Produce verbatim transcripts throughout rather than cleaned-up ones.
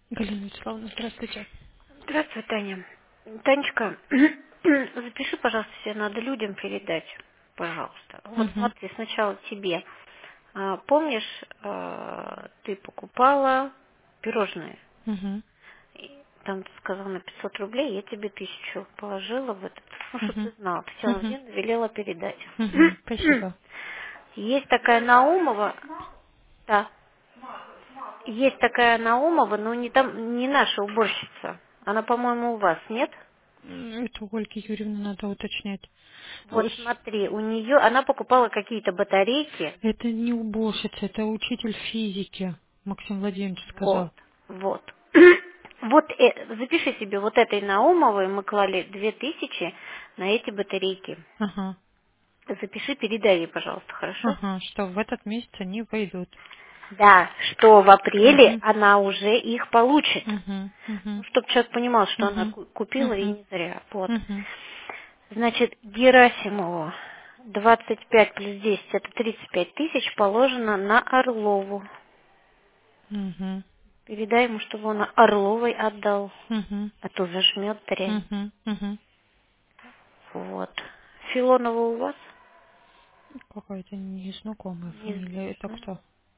Галина Вячеславовна, здравствуйте. Здравствуй, Таня. Танечка, запиши, пожалуйста, себе надо людям передать, пожалуйста. Вот Угу, смотри, сначала тебе. А, помнишь, а, ты покупала пирожные? угу, И там ты сказала на пятьсот рублей, я тебе тысячу положила в этот, ну, чтобы угу, ты знала. Татьяна угу, Владимировна велела передать. угу. Спасибо. Есть такая Наумова, да, есть такая Наумова, но не там, не наша уборщица. Она, по-моему, у вас, нет? М, Это у Ольги Юрьевны надо уточнять. Вот Ус- смотри, у нее, она покупала какие-то батарейки. Это не уборщица, это учитель физики, Максим Владимирович Вот, сказал. вот. Вот, э, запиши себе, вот этой Наумовой мы клали две тысячи на эти батарейки. Ага, Запиши, передай ей, пожалуйста, хорошо? ага, что в этот месяц они войдут. Да, что в апреле Угу, она уже их получит. угу, Ну, угу, чтобы человек понимал, что она угу, ку- купила и угу, не зря. Вот. угу, Значит, Герасимову двадцать пять плюс десять это тридцать пять тысяч положено на Орлову. угу, Передай ему, чтобы он Орловой отдал, угу, а то зажмет дрянь. угу, угу. Вот. Филонова у вас? Какая-то незнакомая Не, фамилия. не Это знаю. кто?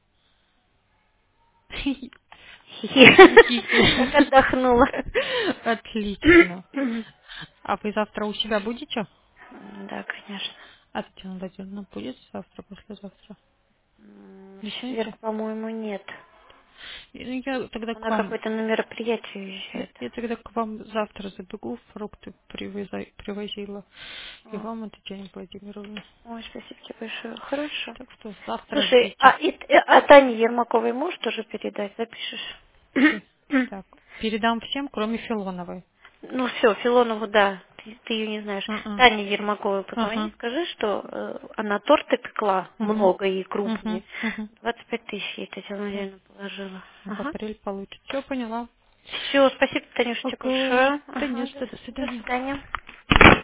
Как отдохнула. Отлично. А вы завтра у себя будете? Да, конечно. А Татьяна Владимировна будет завтра, послезавтра? М, Не В знаете? четверг, по-моему, нет. Ну, я тогда к Она вам. какое-то на мероприятие Я, уезжает. я тогда к вам завтра забегу, фрукты привеза- привозила. И А. вам, и Татьяне Владимировне. Ой, спасибо тебе большое. Хорошо. Так что завтра Слушай, ждите. а, и, э, а Тане Ермаковой можешь тоже передать? Запишешь? Пе- Так, передам всем, кроме Филоновой. Ну все, Филонову, да, ты, ты ее не знаешь. М-м. Тане Ермаковой позвони, Ага. скажи, что э, она торты пекла Угу. много и Угу. крупные. Угу. двадцать пять тысяч ей Татьяна Все. Владимировна положила. В Ага. апрель получит. Все поняла. Все, спасибо, Танюша, тебе Ого. большое. Да Ага, не, до, что, до до свидания. свидания.